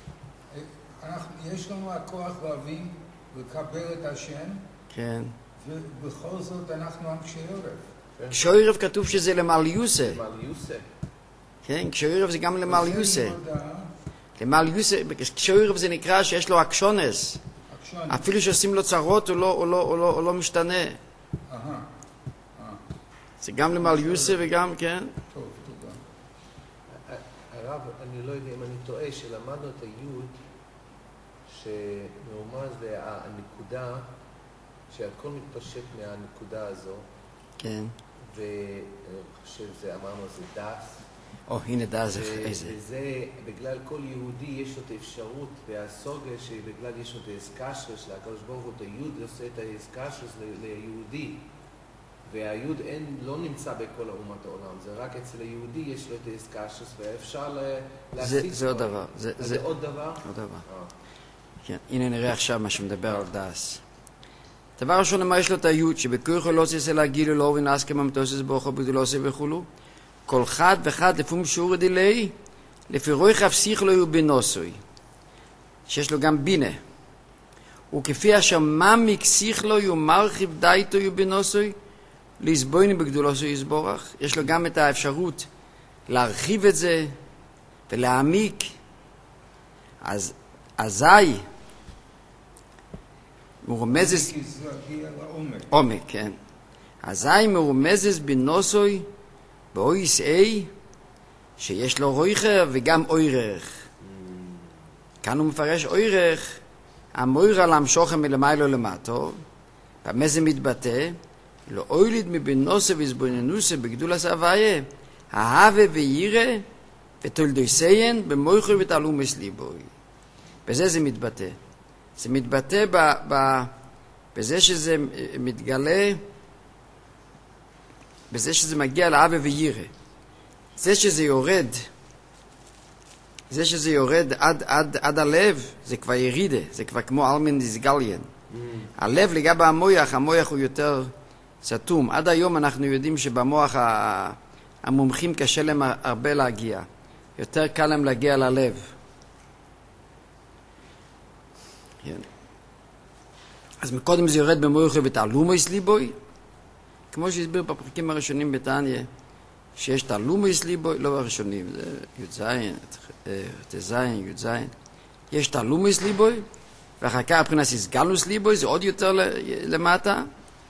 יש לנו הכוח להבין, לקבל את השם, כן. ובכל זאת אנחנו עם שיוערף. כשיוערף כתוב שזה למעל יוסה. למעל יוסה. כן, כשיוערף זה גם למעל יוסה. למעל יוסה, כשיוערף זה נקרא שיש לו אקשונס. אפילו שעושים לו צרות הוא לא משתנה. זה גם למעל יוסה וגם, כן. טוב, תודה. הרב, אני לא יודע אם אני טועה, שלמדנו את היוד, שמרומז הנקודה, שהכל מתפשט מהנקודה הזו, כן. ושזה, אמרנו, זה דס. או, הנה דס, איזה. וזה, בגלל כל יהודי יש לו את האפשרות, והסוגה, שבגלל יש לו את האסקשרס, לקדוש ברוך הוא, את היוד עושה את האסקשרס ליהודי. והיוד לא נמצא בכל אומות העולם, זה רק אצל היהודי יש לו את האסקשרס, ואפשר להסיס. זה עוד דבר. זה עוד דבר? עוד דבר. כן, הנה נראה עכשיו מה שמדבר על דס. דבר ראשון, למה יש לו את היוד, שבכויחו לא עושה להגיל לו ונעסקם המתוסס ברוך הוא בגדולוסי וכולו, כל חד וחד לפום שיעור דילי, לפי רוי חפסיך לו יובינוסוי, שיש לו גם בינה. וכפי אשר מה מקסיך לו יומרחיב דייתו יובינוסוי, להסבוינים בגדולוסוי יסבורך, יש לו גם את האפשרות להרחיב את זה ולהעמיק. אז אזי מרומזס עומק, כן. אזי מרומזס בנוסוי באויס אי שיש לו רויחר וגם אוירך. כאן הוא מפרש אוירך, המוירה להמשוכם מלמיילו למטו, במה זה מתבטא? לא אוילid מבנוסה וזבוננוסה בגדול הסהוויה, ההווה וירא ותולדויסיין במויכו ותעלומס ליבוי. בזה זה מתבטא. זה מתבטא בזה שזה מתגלה, בזה שזה מגיע להווה וירא. זה שזה יורד עד הלב, זה כבר ירידה, זה כבר כמו אלמן דיסגליין. הלב לגבי המוח הוא יותר סתום. עד היום אנחנו יודעים שבמוח המומחים קשה להם הרבה להגיע. יותר קל להם להגיע ללב. כן. אז מקודם זה יורד במוח ותעלומס ליבוי, כמו שהסביר בפרקים הראשונים בתניא, שיש תעלומס ליבוי, לא הראשונים, זה י"ז, ט"ז, י"ז. יש תעלומס ליבוי, ואחר כך מבחינת הסגלוס ליבוי, זה עוד יותר למטה.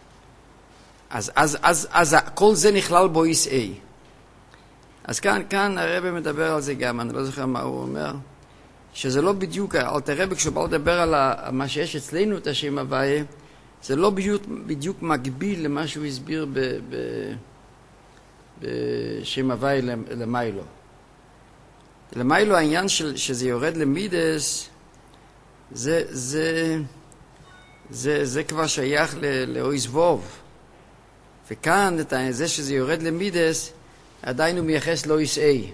אז כל זה נכלל בו איס-איי. אז כאן הרב מדבר על זה גם, אני לא זוכר מה הוא אומר, שזה לא בדיוק, אלתר רבי כשהוא בא לדבר על מה שיש אצלנו את השם הוויה, זה לא בדיוק מקביל למה שהוא הסביר בשם הוויה למיילו. למיילו העניין שזה יורד למידס, זה כבר שייך לאויס ווב. וכאן, זה שזה יורד למידס, עדיין הוא מייחס לאויס איי.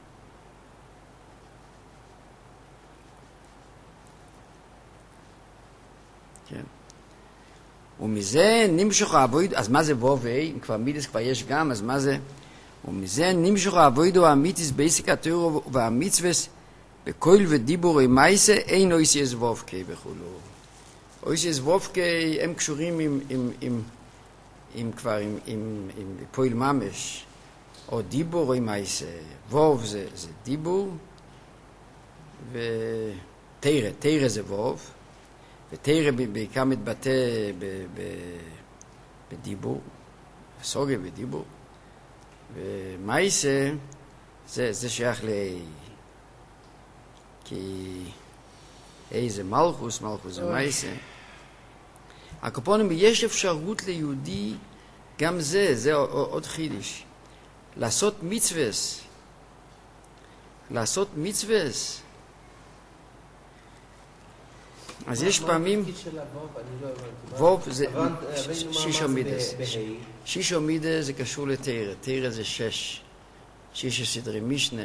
כן. ומזה נמשוך העבוד, אז מה זה ווב איי? אם כבר מידס כבר יש גם, אז מה זה? ומזה נמשוך העבוד או המיתיס בעסק התיאור והמצווס בקול ודיבורי מייסה אין אויסי אזבובקי וכולו. אויסי אזבובקי הם קשורים עם פועל ממש, או דיבור או מייסה. ווב זה דיבור, ותרא זה ווב, ותרא בעיקר מתבטא בדיבור, סוגה בדיבור, ומייסה זה שייך לאי. כי אי זה מלכוס, מלכוס זה מייסה. הקופונים, יש אפשרות ליהודי, גם זה עוד חידיש. לעשות מצווס. לעשות מצווס. אז יש פעמים... ווב זה שישו מידס. שישו מידס זה קשור לתרא. תרא זה 6. שישה סדרי משנה.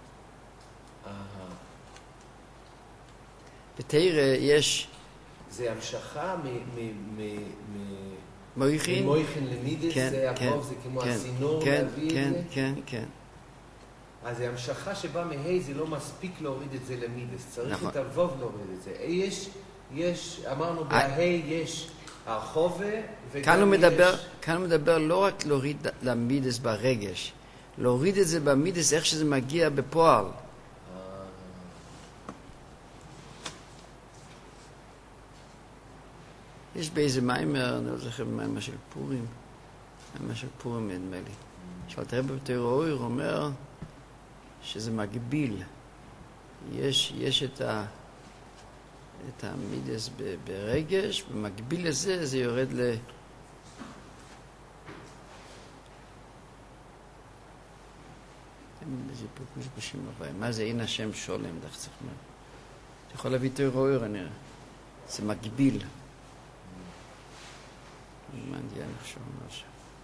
בתרא יש... זה המשכה ממויכין למידס, זה הווב, זה כמו הסינור להביא את זה? כן. אז זה המשכה שבא מהי, זה לא מספיק להוריד את זה למידס, צריך את הווב להוריד את זה. יש, אמרנו בהי יש הרחובה, וגם יש... כאן הוא מדבר לא רק להוריד למידס ברגש, להוריד את זה במידס איך שזה מגיע בפועל. יש באיזה מיימר, אני לא זוכר מיימר של פורים, נדמה לי. שאלת רבי בתיאוריה אומר שזה מגביל. יש את המידס ברגש, במקביל לזה זה יורד ל... זה פרקוש בשם הווי. מה זה אין השם שולם? דרך צריך מה? אתה יכול להביא תיאוריה, זה מגביל. מעניין עכשיו משהו.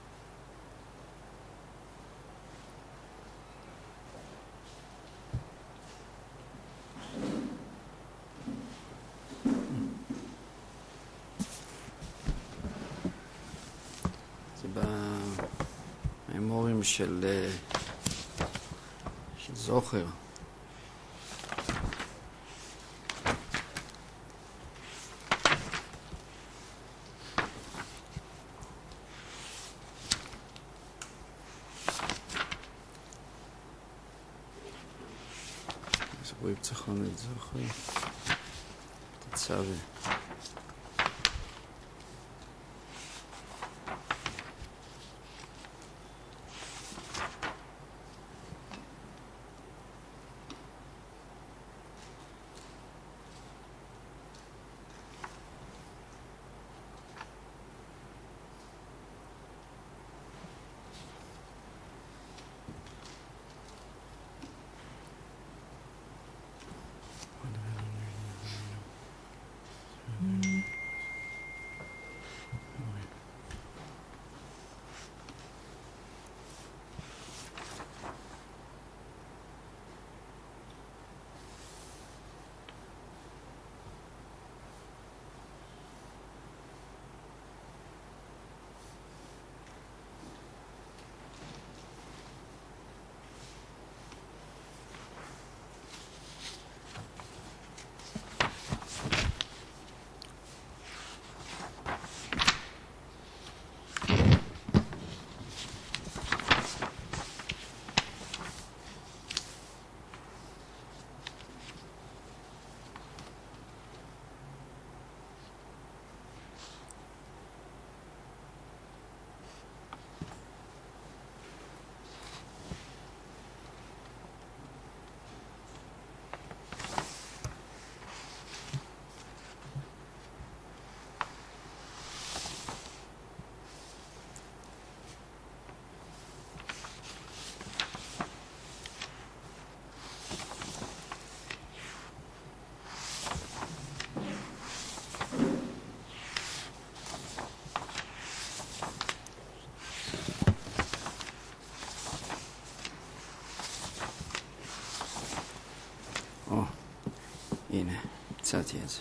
זה בממורים של זוכר. רואים צחון את זוכר. תצווה. הנה, מצאתי את זה.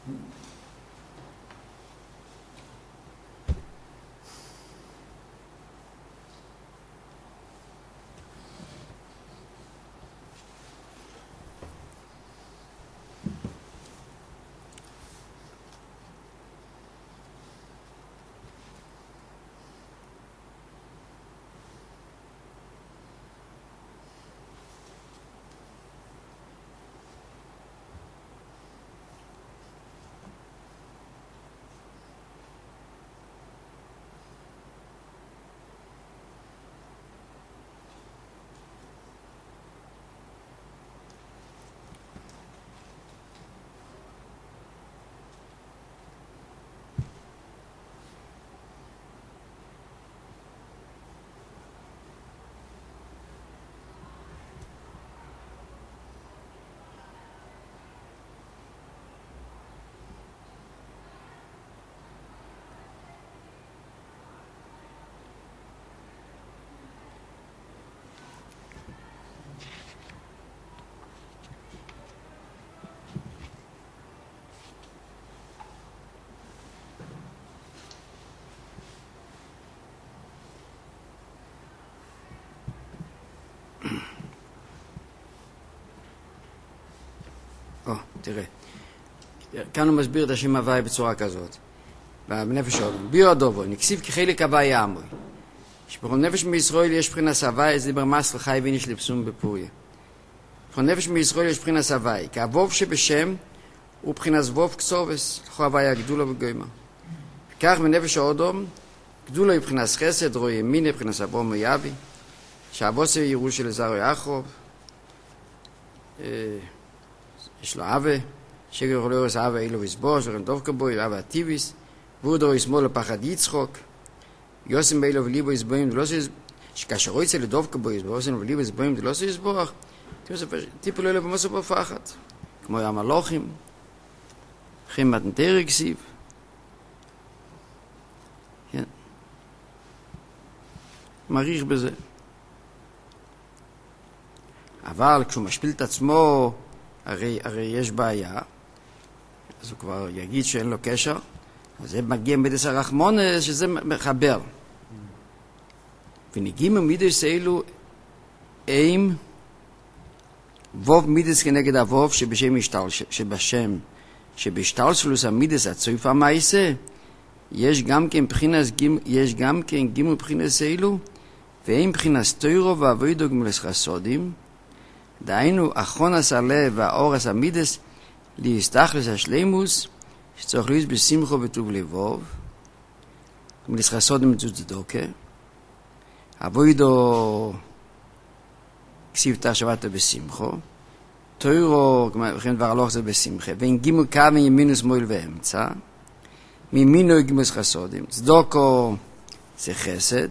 תראה, כאן הוא מסביר את השם הוואי בצורה כזאת. בנפש האדם, ביו הדובו, נקסיב כחלק הוואי העמוי. שבכל נפש מישראל יש בחינס הוואי, זה דיבר מס וחי ויניש לפסום בפוריה. בכל נפש מישראל יש בחינס הוואי, כי הווב שבשם הוא בחינס ווב קצובס, לכו הוואי הגדולה וגוימה. וכך בנפש האדם, גדולה היא בחינס חסד, רואי ימינה, בחינס אברום ויאבי, שהבוסר ירוש של עזר ויעקב, יש לו אבה, שגר יכול לראות אבה אילו ויסבוש, ורן דווקא בו, אבה הטיביס, והוא דרו ישמאל לפחד יצחוק, יוסם באילו וליבו יסבוים, שכאשר הוא יצא לדווקא בו יסבוש, יוסם וליבו יסבוים, זה לא עושה יסבוח, טיפו לא במסו בפחד, כמו המלוכים, חיים מתנתר הכסיב, כן, מעריך בזה. אבל כשהוא משפיל את עצמו, הרי יש בעיה, אז הוא כבר יגיד שאין לו קשר, אז זה מגיע מידס הרחמונס, שזה מחבר. ונגיעים מידס אלו עם ווב מידס כנגד הווב שבשתל שלוס המידס הצויף המייסה, יש גם כן גימו בחינס אלו, ואין בחינס תוירו ועבודו גמולס חסודים, דהיינו, אחונס הלב והאורס המידס להסתכלס השלימוס שצריך להיות בשמחו וטוב לבוב ולסחסודם את צדוקה אבוידו כסיב תחשבתו בשמחו תוירו, וכן דבר הלוך זה בשמחה ואין גימו כמה ימינוס מויל ואמצע מימינו גימוס חסודים צדוקו זה חסד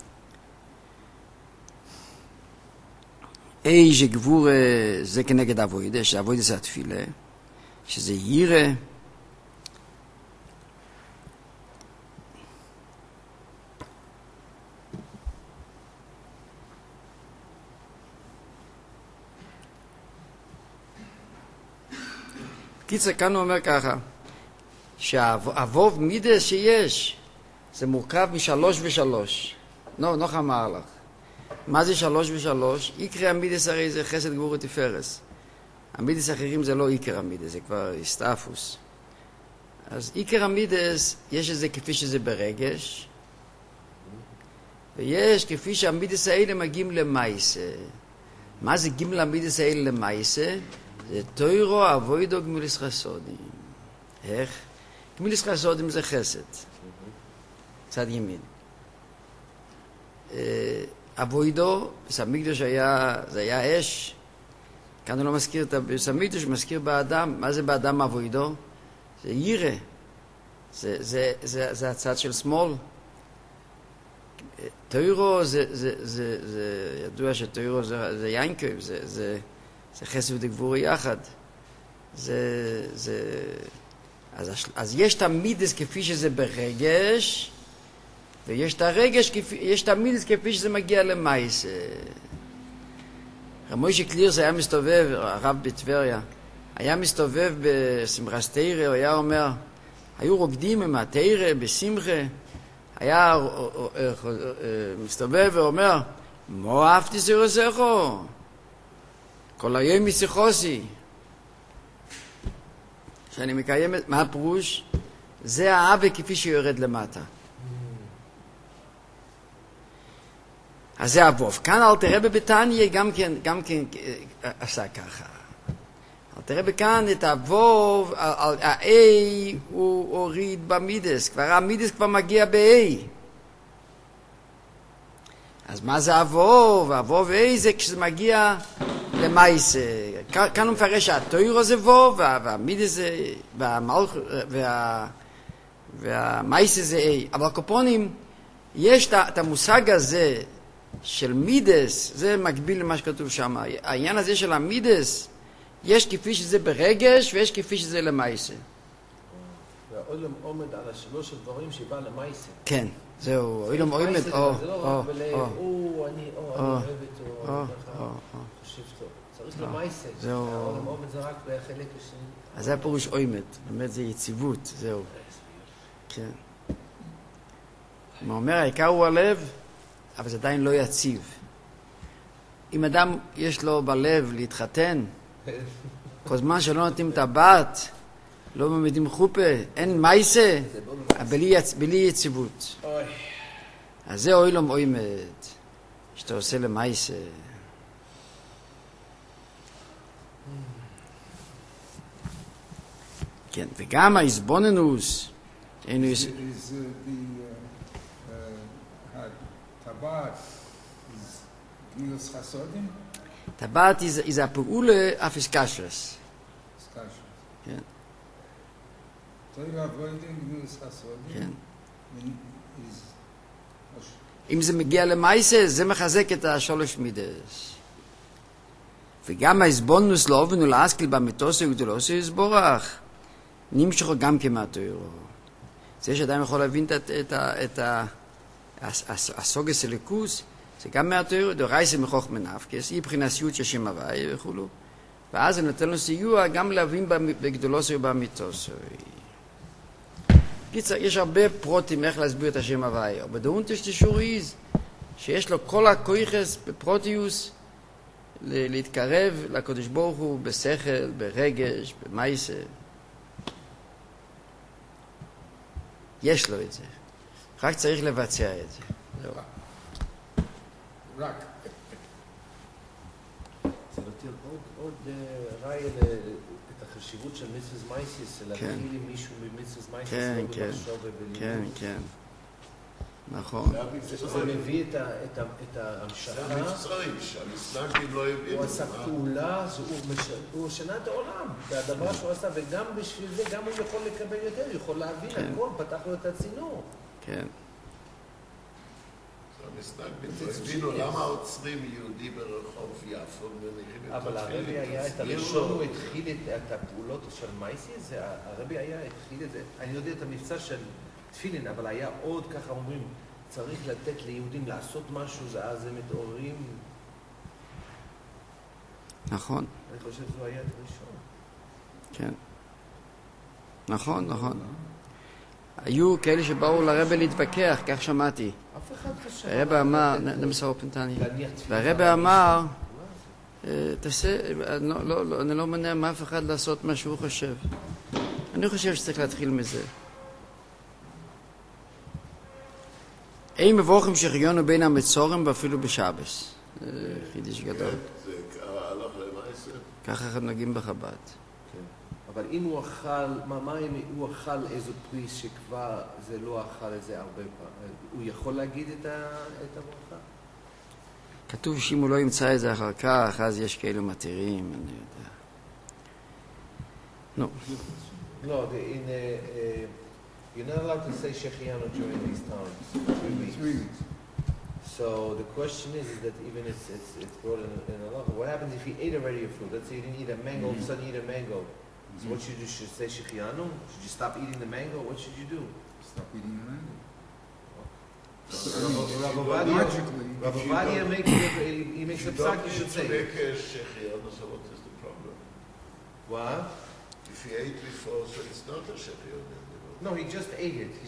שגבור זה כנגד אבוידה, שאבוידה זה התפילה, שזה יירה. קיצר, כאן הוא אומר ככה, שהאבוב מידס שיש, זה מורכב משלוש ושלוש. נוח אמר לך. מה זה 3 ו3? עיקר המידס הרי זה חסד גבורה תפארס. המידס האחרים זה לא עיקר המידס, זה כבר הסטאפוס. אז עיקר המידס, יש את זה כפי שזה ברגש, ויש כפי שהמידס האלה מגיעים למייסה. מה זה גימל המידס האלה למייסה? זה תוירו אבוידו גמוליס חסודים. איך? גמוליס חסודים זה חסד. צד ימין. אבוידו, בסמיקדוש זה היה אש. כאן הוא לא מזכיר את בסמיקדוש, מזכיר באדם. מה זה באדם אבוידו? זה יירה. זה הצד של שמאל. תוירו זה ידוע שתוירו זה יינקב, זה חסד ודגבור יחד. אז יש תמידס כפי שזה ברגש, ויש את הרגש, יש תמיד כפי שזה מגיע למייס. רב מוישה קלירס היה מסתובב, הרב בטבריה, היה מסתובב בשמחת תורה, הוא היה אומר, היו רוקדים עם התורה בשמחה, היה מסתובב ואומר, מו אהבתי סירוסךו, כל היום משיחוסי. שאני מקיים, מה הפירוש? זה האהבה כפי שיורד למטה. אז זה אבוב. כאן אלתר רבי בתניא גם כן עשה ככה. אלתר רבי כאן את אבוב, ה-A הוא הוריד במידס, כבר המידס כבר מגיע ב-A. אז מה זה אבוב? אבוב A זה כשזה מגיע למייסה. כאן הוא מפרש שהתוירו זה ווב, והמידס זה, והמייסה זה A. אבל הקופונים, יש את המושג הזה של מידס, זה מקביל למה שכתוב שם. העניין הזה של המידס, יש כפי שזה ברגש ויש כפי שזה למייסה. והעולם עומד על השלוש הדברים שבא למייסה. כן, זהו, העולם עומד, זה לא רק בלב, אני אוהבת, או חושב טוב. צריך למייסה. העולם עומד זה רק בחלק השני. אז זה הפירוש עומד, באמת זה יציבות, זהו. כן. הוא אומר, העיקר הוא הלב, אבל זה עדיין לא יציב. אם אדם יש לו בלב להתחתן, כל זמן שלא נותנים את הבת, לא מעמידים חופה, אין מייסה, בלי יציבות. אז זה אוילום עומד, שאתה עושה למייסה. כן, וגם ההסבוננוס, טבעת גילוס חסודים? טבעת זה הפעולה אפס קשרס. כן. צריך לעבוד עם גילוס חסודים? כן. אם זה מגיע למייסה, זה מחזק את השלוש מידס. וגם ההסבוננוס לא אובנו להשכיל במיתוסו וגדולוסו יסבורך, נמשכו גם כמעטוירו. זה שאדם יכול להבין את הסוגס הליכוס, זה גם מהתוירו, דורייסה מחוך מנפקס, היא בחינתיות של שם הוואי וכולו. ואז זה נותן לו סיוע גם להבין בגדולוסו ובמיתוסו. קיצר, יש הרבה פרוטים איך להסביר את השם הוואי. אבל בדאונטש תשוריז, שיש לו כל הכויכס בפרוטיוס, להתקרב לקדוש ברוך הוא בשכל, ברגש, במייסה. יש לו את זה. רק צריך לבצע את זה. רק. זה נותן עוד ראי את החשיבות של מיסוס מייסיס, להתחיל עם מישהו ממיסוס מייסיס, כן, לא כן, במחשוב ובלימוד. כן, כן. נכון. זה מביא את ההמשכה. זה המצרים, שהמסלנקים לא הבינו. הוא עשה פעולה, הוא שנה את העולם, זה הדבר שהוא עשה, וגם בשביל זה, גם הוא יכול לקבל יותר, הוא יכול להבין הכל, פתח לו את הצינור. כן. המסלנקים לא הבינו למה עוצרים יהודי ברחוב יפו ומניחים את אבל הרבי היה את הראשון, הוא התחיל את הפעולות של מייסיס, הרבי היה התחיל את זה, אני יודע את המבצע של תפילין, אבל היה עוד, ככה אומרים, צריך לתת ליהודים לעשות משהו, אז הם מתעוררים. נכון. אני חושב שזה היה את הראשון. כן. נכון, נכון. היו כאלה שבאו לרבי להתווכח, כך שמעתי. אף אחד חשב. הרבי אמר, נמסור אופנטני. והרבי אמר, תעשה, אני לא מנע מאף אחד לעשות מה שהוא חושב. אני חושב שצריך להתחיל מזה. אין מבורכים שחיונו בין המצורים ואפילו בשבס. חידש גדול. זה הלך למעשה. ככה נוגעים בחב"ד. אבל אם הוא אכל, מה אם הוא אכל איזו פרי שכבר זה לא אכל את זה הרבה פעמים, הוא יכול להגיד את הברכה? כתוב שאם הוא לא ימצא את זה אחר כך, אז יש כאלו מתירים, אני יודע. נו. No, you're not allowed to say Shechianu during these times. 3 weeks. So the question is that even it's brought in a lot. What happens if you ate already a fruit? Let's say you didn't eat a mango, all of a sudden you eat a mango. So what should you do? Should you say Shechianu? Should you stop eating the mango? What should you do? Stop eating the mango. Rav Ovadia makes a psak, you should say. Shechianu, so what is the problem? What? If he ate before, so it's not a Shech Yodeh. No, he just ate it. He